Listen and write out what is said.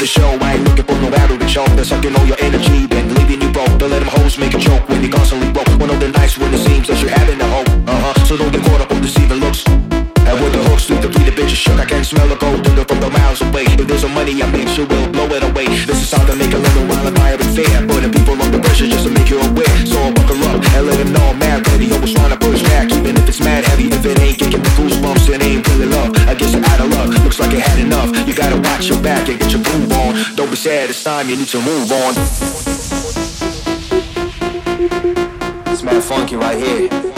show. I ain't looking for no battle to choke. They're sucking all your energy, then leaving you broke. Don't let them hoes make a joke when you constantly broke. One of the nights when it seems that you're having a hope. So don't get caught up on deceiving looks. And with the hooks, leave the bleeding bitches shook. I can smell the gold digger from the miles away. If there's some money, I make sure we'll blow it away. This is how to make a little while of fire and fair. Putting people under pressure just to make you aware. So I'll buckle up and let them know I'm mad ready. Always trying to push back, even if it's mad heavy. If it ain't getting the goosebumps, it ain't really love. I guess you're out of luck, looks like you had enough. You gotta watch your back and get your groove on. Don't be sad, it's time, you need to move on. It's mad funky right here.